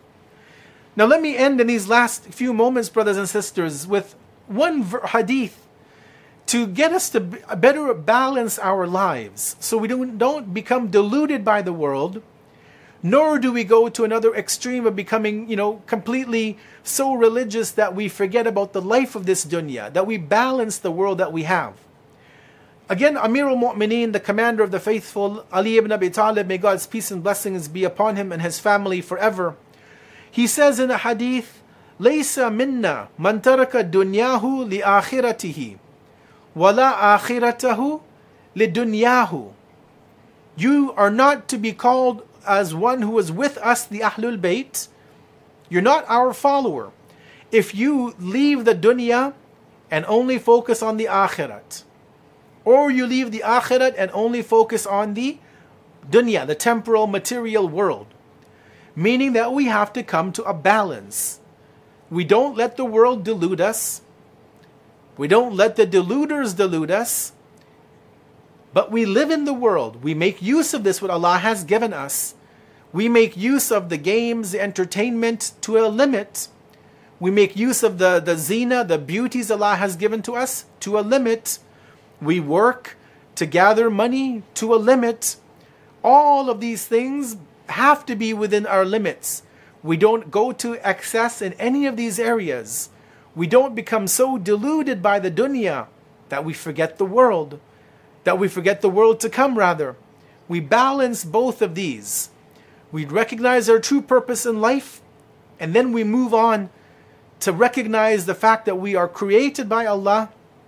Speaker 1: Now let me end in these last few moments, brothers and sisters, with one hadith to get us to better balance our lives, so we don't become deluded by the world, nor do we go to another extreme of becoming, completely so religious that we forget about the life of this dunya, that we balance the world that we have. Again, Amir al-Mu'mineen, the commander of the faithful, Ali ibn Abi Talib, may God's peace and blessings be upon him and his family forever. He says in a hadith, لَيْسَ مِنَّا مَنْ تَرَكَ دُنْيَاهُ لِآخِرَتِهِ وَلَا آخِرَتَهُ لِدُنْيَاهُ. You are not to be called as one who is with us, the Ahlul Bayt. You're not our follower if you leave the dunya and only focus on the akhirat. Or you leave the akhirat and only focus on the dunya, the temporal material world. Meaning that we have to come to a balance. We don't let the world delude us. We don't let the deluders delude us. But we live in the world. We make use of this, what Allah has given us. We make use of the games, the entertainment to a limit. We make use of the zina, the beauties Allah has given to us to a limit. We work to gather money to a limit. All of these things have to be within our limits. We don't go to excess in any of these areas. We don't become so deluded by the dunya that we forget the world. That we forget the world to come, rather. We balance both of these. We recognize our true purpose in life, and then we move on to recognize the fact that we are created by Allah.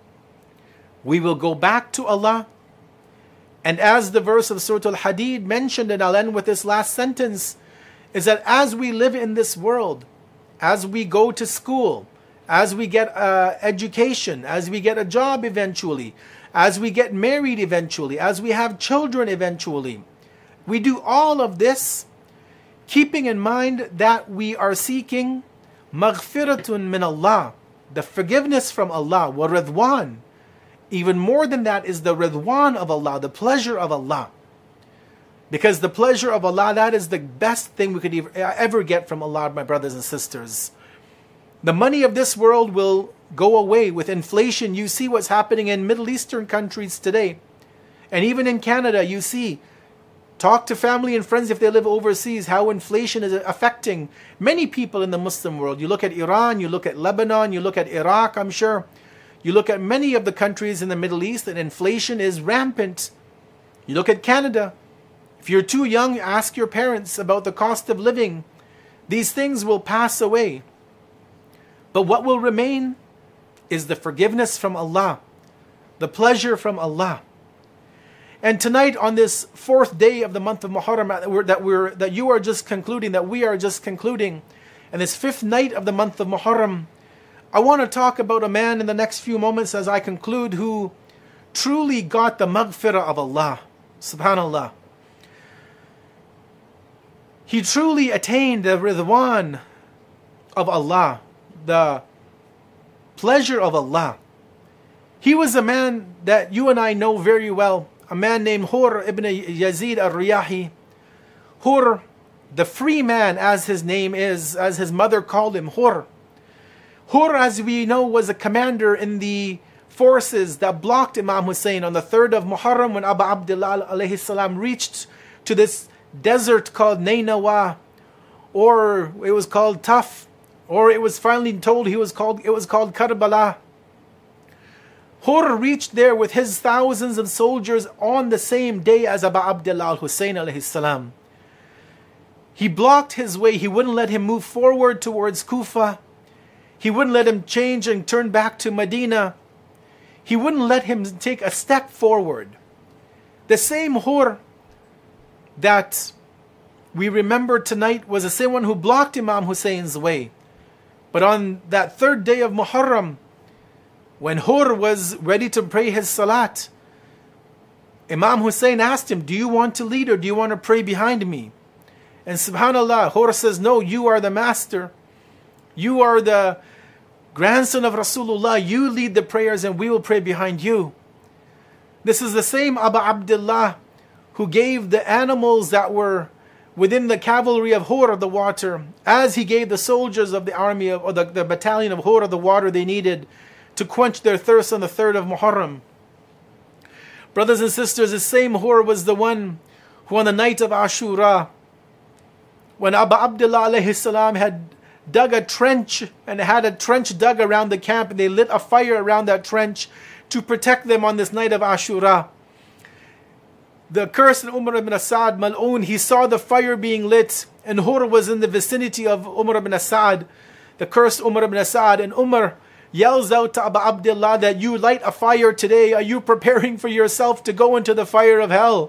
Speaker 1: We will go back to Allah. And as the verse of Surah Al-Hadid mentioned, and I'll end with this last sentence, is that as we live in this world, as we go to school, as we get education, as we get a job eventually, as we get married eventually, as we have children eventually, we do all of this keeping in mind that we are seeking maghfiratun min Allah, the forgiveness from Allah, wa ridwan. Even more than that is the ridwan of Allah, the pleasure of Allah. Because the pleasure of Allah, that is the best thing we could ever get from Allah, my brothers and sisters. The money of this world will go away with inflation. You see what's happening in Middle Eastern countries today. And even in Canada, you see, talk to family and friends if they live overseas, how inflation is affecting many people in the Muslim world. You look at Iran, you look at Lebanon, you look at Iraq, I'm sure. You look at many of the countries in the Middle East and inflation is rampant. You look at Canada. If you're too young, ask your parents about the cost of living. These things will pass away. But what will remain is the forgiveness from Allah, the pleasure from Allah. And tonight, on this 4th day of the month of Muharram that you are just concluding, that we are just concluding, and this 5th night of the month of Muharram, I want to talk about a man in the next few moments as I conclude who truly got the maghfirah of Allah. Subhanallah. He truly attained the ridwan of Allah, the pleasure of Allah. He was a man that you and I know very well, a man named Hur ibn Yazid al-Riyahi. Hur, the free man as his name is, as his mother called him, Hur. Hur, as we know, was a commander in the forces that blocked Imam Hussein on the 3rd of Muharram when Abu Abdullah alayhi salam reached to this desert called Nainawa, or it was called Taf, or it was finally told it was called Karbala. Hur reached there with his thousands of soldiers on the same day as Abu Abdullah al-Hussein alayhi salam. He blocked his way. He wouldn't let him move forward towards Kufa. He wouldn't let him change and turn back to Medina. He wouldn't let him take a step forward. The same Hur that we remember tonight was the same one who blocked Imam Hussein's way. But on that 3rd day of Muharram, when Hur was ready to pray his salat, Imam Hussein asked him, do you want to lead or do you want to pray behind me? And subhanallah, Hur says, no, you are the master. You are the grandson of Rasulullah. You lead the prayers and we will pray behind you. This is the same Abu Abdullah who gave the animals that were within the cavalry of Hur the water, as he gave the soldiers of the army or the battalion of Hur the water they needed to quench their thirst on the 3rd of Muharram. Brothers and sisters, the same Hur was the one who on the night of Ashura, when Abu Abdullah alayhi salam had dug a trench and had a trench dug around the camp, and they lit a fire around that trench to protect them on this night of Ashura. The accursed Umar ibn Asad, Mal'un, he saw the fire being lit, and Hur was in the vicinity of Umar ibn Asad, the cursed Umar ibn Asad, and Umar yells out to Abu Abdullah that you light a fire today. Are you preparing for yourself to go into the fire of hell?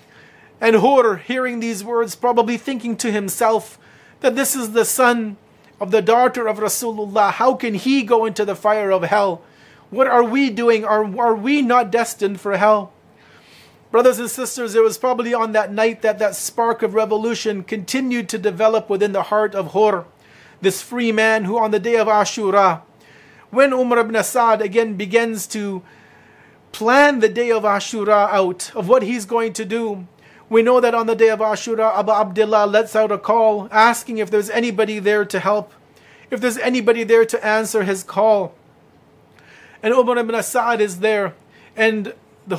Speaker 1: And Hur, hearing these words, probably thinking to himself that this is the son of the daughter of Rasulullah. How can he go into the fire of hell? What are we doing? Are we not destined for hell? Brothers and sisters, it was probably on that night that that spark of revolution continued to develop within the heart of Hur, this free man who on the day of Ashura, when Umar ibn Asad again begins to plan the day of Ashura out of what he's going to do, we know that on the day of Ashura, Abu Abdullah lets out a call asking if there's anybody there to help, if there's anybody there to answer his call. And Umar ibn Asad is there, and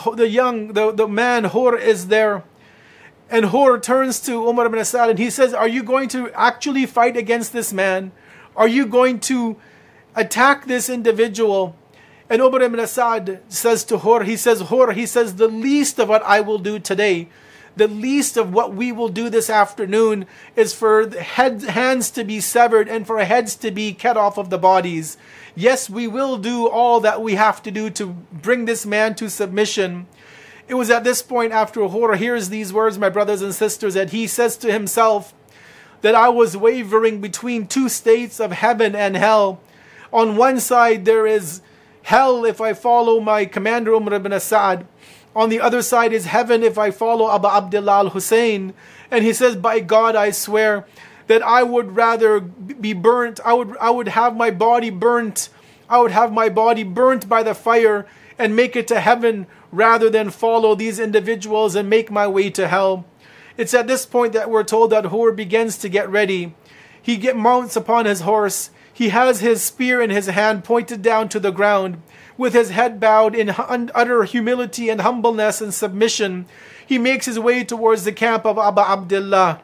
Speaker 1: the man Hur is there. And Hur turns to Umar ibn Asad and he says, are you going to actually fight against this man? Are you going to attack this individual? And Umar ibn Asad says to Hur, he says, the least of what I will do today, the least of what we will do this afternoon is for the hands to be severed and for heads to be cut off of the bodies. Yes, we will do all that we have to do to bring this man to submission. It was at this point after Hur hears these words, my brothers and sisters, that he says to himself that I was wavering between two states of heaven and hell. On one side there is hell if I follow my commander Umar ibn Asad. On the other side is heaven if I follow Abu Abdullah al-Hussein. And he says, by God I swear that I would rather be burnt. I would have my body burnt. I would have my body burnt by the fire and make it to heaven rather than follow these individuals and make my way to hell. It's at this point that we're told that Hur begins to get ready. He mounts upon his horse. He has his spear in his hand pointed down to the ground. With his head bowed in utter humility and humbleness and submission, he makes his way towards the camp of Abu Abdullah.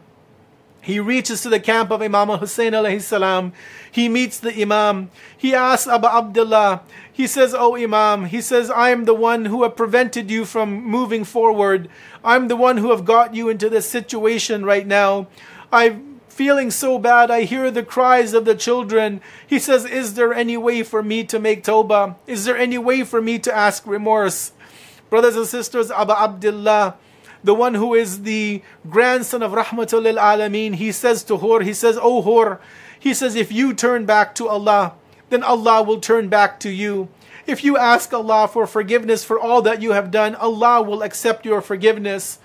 Speaker 1: He reaches to the camp of Imam Hussein alayhi salam. He meets the Imam. He asks Abu Abdullah, he says, oh Imam, he says, I am the one who have prevented you from moving forward. I'm the one who have got you into this situation right now. I'm feeling so bad. I hear the cries of the children. He says, is there any way for me to make tawbah? Is there any way for me to ask remorse? Brothers and sisters, Abu Abdullah, the one who is the grandson of Rahmatul lil Alameen, he says to Hur, he says, oh Hur, he says, if you turn back to Allah, then Allah will turn back to you. If you ask Allah for forgiveness for all that you have done, Allah will accept your forgiveness.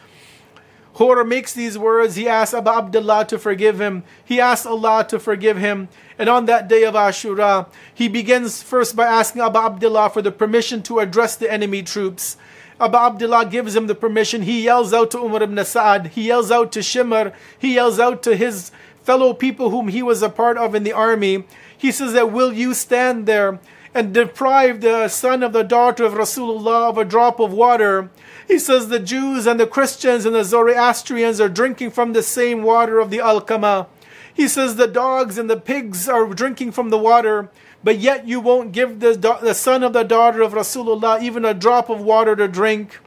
Speaker 1: Hur makes these words. He asks Abu Abdullah to forgive him. He asks Allah to forgive him. And on that day of Ashura, he begins first by asking Abu Abdullah for the permission to address the enemy troops. Abu Abdullah gives him the permission. He yells out to Umar ibn Asad. He yells out to Shimr. He yells out to his fellow people whom he was a part of in the army. He says that, will you stand there and deprive the son of the daughter of Rasulullah of a drop of water? He says the Jews and the Christians and the Zoroastrians are drinking from the same water of the Alqama. He says the dogs and the pigs are drinking from the water, but yet you won't give the son of the daughter of Rasulullah even a drop of water to drink.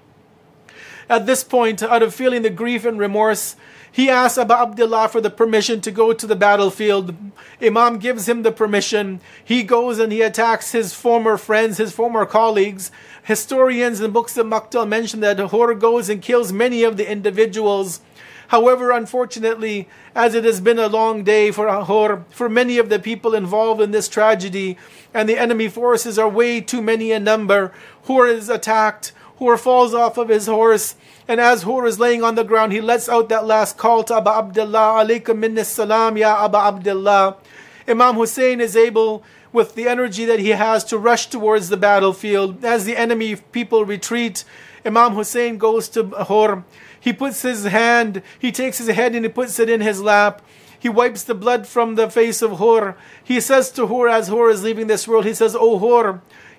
Speaker 1: At this point, out of feeling the grief and remorse, he asks Abu Abdullah for the permission to go to the battlefield. Imam gives him the permission. He goes and he attacks his former friends, his former colleagues. Historians and books of Maqtal mention that Hur goes and kills many of the individuals. However, unfortunately, as it has been a long day for Hur, for many of the people involved in this tragedy, and the enemy forces are way too many in number, Hur is attacked. Hur falls off of his horse, and as Hur is laying on the ground, he lets out that last call to Abu Abdullah, alaykum minnis salam ya Abu Abdullah. Imam Hussein is able, with the energy that he has, to rush towards the battlefield. As the enemy people retreat, Imam Hussein goes to Hur. He puts his hand, he takes his head and he puts it in his lap. He wipes the blood from the face of Hur. He says to Hur, as Hur is leaving this world, he says, oh Hur,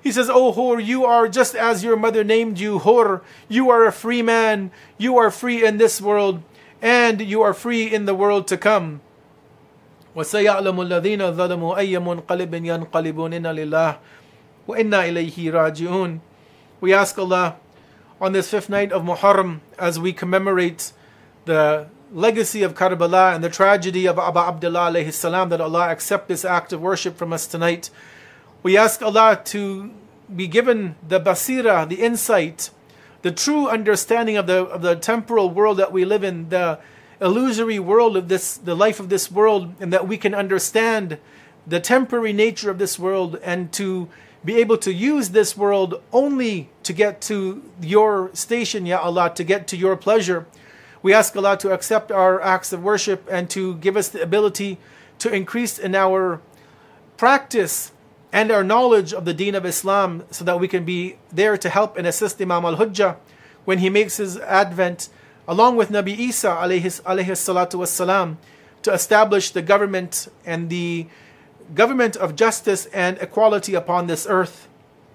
Speaker 1: you are just as your mother named you, Hur. You are a free man. You are free in this world, and you are free in the world to come. وَسَيَعْلَمُ الَّذِينَ ظَلَمُوا أَيَّ مُنْقَلِبٍ يَنْقَلِبُونَ إِنَّا لِلَّهِ وَإِنَّا إِلَيْهِ رَاجِعُونَ. We ask Allah on this 5th night of Muharram, as we commemorate the legacy of Karbala and the tragedy of Abu Abdullah alayhi salam, that Allah accept this act of worship from us tonight. We ask Allah to be given the basira, the insight, the true understanding of the temporal world that we live in, the illusory world of this, the life of this world, and that we can understand the temporary nature of this world, and to be able to use this world only to get to your station, Ya Allah, to get to your pleasure. We ask Allah to accept our acts of worship and to give us the ability to increase in our practice and our knowledge of the deen of Islam, so that we can be there to help and assist Imam al-Hujjah when he makes his advent, along with Nabi Isa alayhi salatu wassalam, to establish the government and the government of justice and equality upon this earth.